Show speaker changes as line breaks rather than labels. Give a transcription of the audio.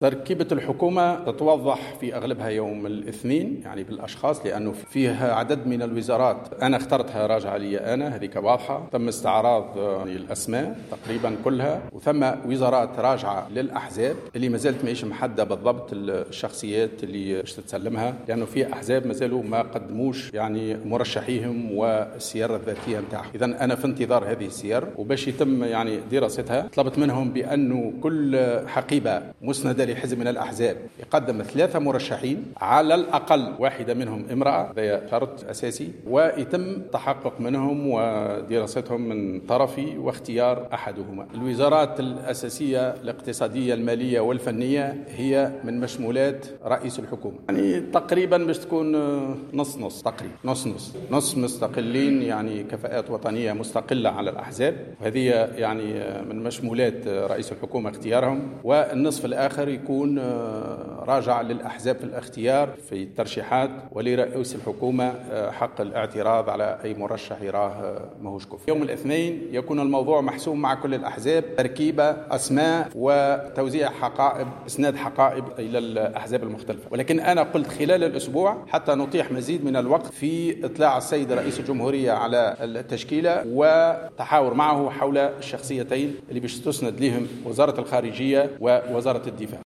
تركيبة الحكومة تتوضح في أغلبها يوم الاثنين، يعني بالأشخاص، لأنه فيها عدد من الوزارات أنا اخترتها راجعة لي أنا، هذيك واضحة. تم استعراض الأسماء تقريبا كلها، وثم وزارات راجعة للأحزاب اللي ما زالت ماهيش محددة بالضبط الشخصيات اللي باش تتسلمها، لأنه في أحزاب ما زالوا ما قدموش يعني مرشحيهم والسيارة الذاتية نتاعهم. إذا أنا في انتظار هذه السير، وباش يتم يعني دراستها طلبت منهم بأنه كل حقيبة مسندة لحزب من الأحزاب يقدم 3 مرشحين، على الأقل واحدة منهم امرأة، هذا شرط أساسي، ويتم تحقق منهم ودراستهم من طرفي واختيار أحدهما. الوزارات الأساسية الاقتصادية المالية والفنية هي من مشمولات رئيس الحكومة، يعني تقريبا باش تكون نص تقريبا، نص مستقلين، يعني كفاءات وطنية مستقلة على الأحزاب، وهذه يعني من مشمولات رئيس الحكومة اختيارهم، والنصف الآخر يكون راجع للأحزاب في الاختيار في الترشيحات، ولرئيس الحكومة حق الاعتراض على أي مرشح يراه ماهوش كفء. يوم الاثنين يكون الموضوع محسوم مع كل الأحزاب، تركيبة، أسماء، وتوزيع حقائب، إسناد حقائب إلى الأحزاب المختلفة. ولكن أنا قلت خلال الأسبوع حتى نتيح مزيد من الوقت في إطلاع السيد رئيس الجمهورية على التشكيلة وتحاور معه حول الشخصيتين اللي باش تسند لهم وزارة الخارجية ووزارة الدفاع.